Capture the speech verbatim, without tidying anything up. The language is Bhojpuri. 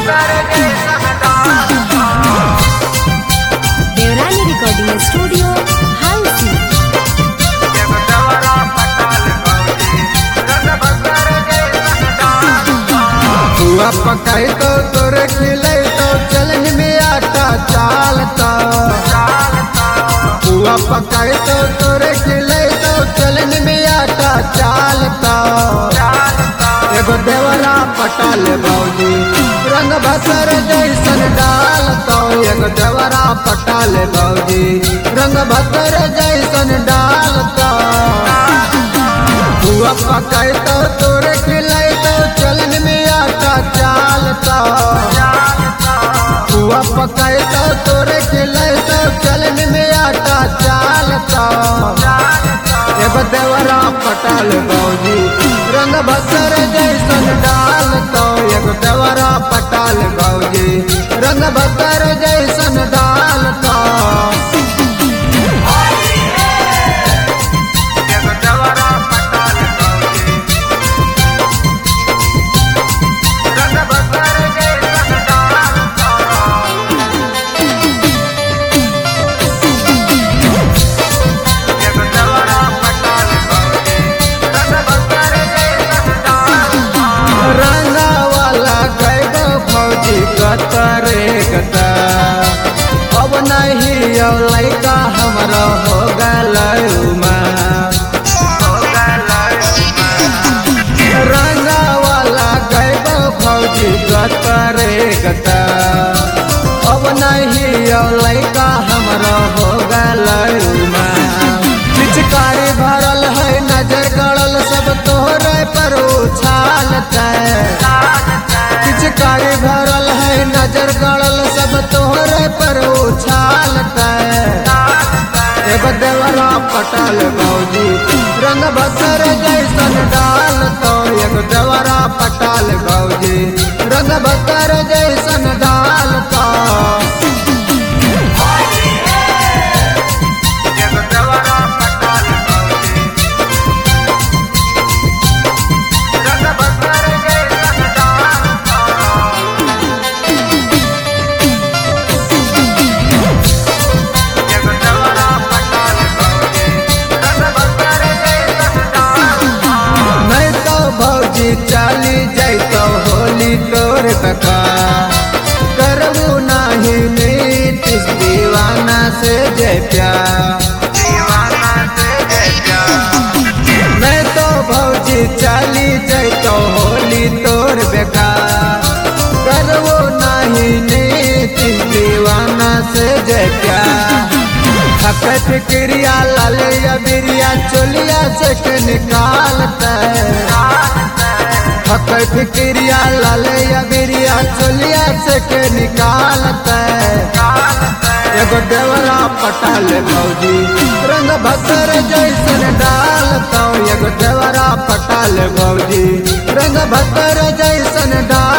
देवरानी रिकॉर्डिंग स्टूडियो हाउसी। हुआ पकाई तो तोरे खिले तो चलन में आटा चालता। हुआ पकाई तो तोरे खिले तो चलन में आटा चालता। एगो देवरा पटाल भौजी रंग बसर जैसन डालता। एगो देवरा पटाल भौजी रंग बसर जैसन डालता। हुआ पकाई तो तोरे खिले तो चलन में आटा चालता। हुआ पकाई तो तोरे खिले तो चलन में आटा चालता। एगो देवरा पटाल भौजी रंग बसर जैसन डालता। एगो देवरा पटाल भौजी रंग बसर जैसन डालता। कतरे कता अब नहीं लैका हमरा हो गल रंगा वाला गैब फौजी कतरे कता अब नहीं लैका हमरा हो गल पिचकारी भरल है नजर गड़ल सब तोहरे पर उछालता। पिचकारी भरल है नजर गड़ल सब तोहरे पर उछालता। एगो देवरा पटाल भौजी रंग बसर जैसन डालता। एगो देवरा पटाल भौजी रंग बसर जैसन डालता। चाली जैतो होली तोर तका करबू नाही नीतिश दीवाना से जय प्यार। मैं तो भौजी चाली जैतो होली तोर बेकार करबू नाही नीतिश दीवाना से जय प्यार। खपत क्रिया लाले या बिरिया चोलिया से निकालता। हकई फिक्रिया लाले या बिरिया चोलिया से के निकालता। एगो देवरा पटाल भौजी रंग बसर जैसन डालता। एगो देवरा पटाल भौजी रंग बसर जैसन डाल